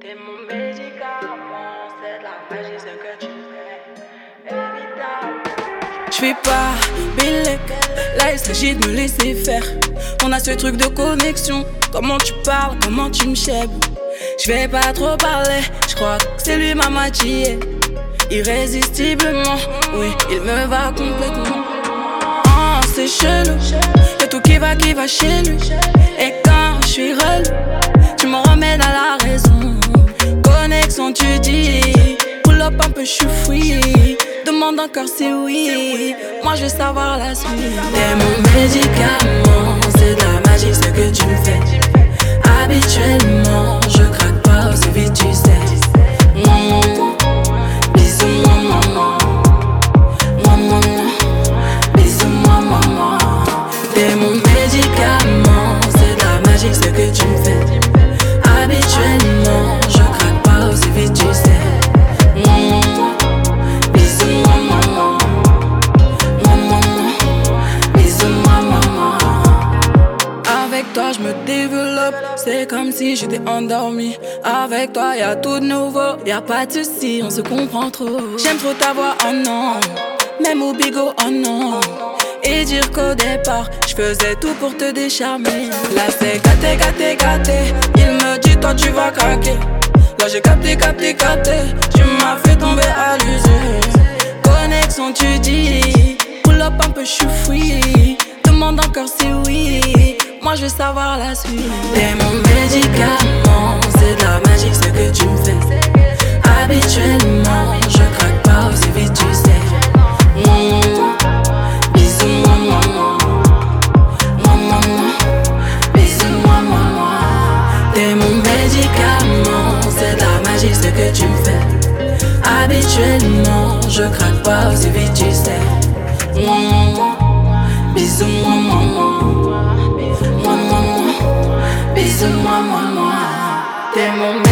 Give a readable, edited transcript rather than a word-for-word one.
T'es mon médicament, c'est de la magie ce que tu fais. Évidemment. J'fais pas Bélec, là il s'agit de me laisser faire. On a ce truc de connexion, comment tu parles, comment tu me chèbes. J'vais pas trop parler, j'crois que c'est lui ma moitié. Irrésistiblement, oui, il me va complètement. Oh, c'est chelou, y'a tout qui va chez lui. Et quand j'suis relou, tu me remènes à la raison. Connexion tu dis, pull up un peu j'suis free. Demande encore c'est oui, moi je veux savoir la suite. T'es mon médicament, c'est de la magie ce que tu me fais. Habituellement, je craque pas aussi vite tu sais. Bisous-moi maman, maman, bisous-moi maman. T'es mon médicament, c'est de la magie ce que tu me fais. Habituellement, je craque pas aussi vite tu sais. Bisous-moi maman, maman, bisous-moi maman. Avec toi je me développe, c'est comme si j'étais endormi. Avec toi y'a tout de nouveau, y'a pas de soucis, on se comprend trop. J'aime trop ta voix, oh non, même au bigot, oh non. Et dire qu'au départ, j'faisais tout pour te décharmer. Là c'est gâté, gâté, gâté. Il me dit toi tu vas craquer. Là j'ai capté, capté, capté. Tu m'as fait tomber à l'usure. Connexion tu dis, pull up un peu j'suis free. Demande encore c'est oui, moi je veux savoir la suite. T'es mon médicament, c'est de la magie ce que tu me fais. Habituellement, je craque pas aussi vite tu sais. Bisous-moi maman, maman, bisous-moi maman. T'es mon médicament, c'est de la magie ce que tu me fais. Habituellement, je craque pas aussi vite tu sais. Bisous-moi maman, maman, bisous-moi maman. T'es mon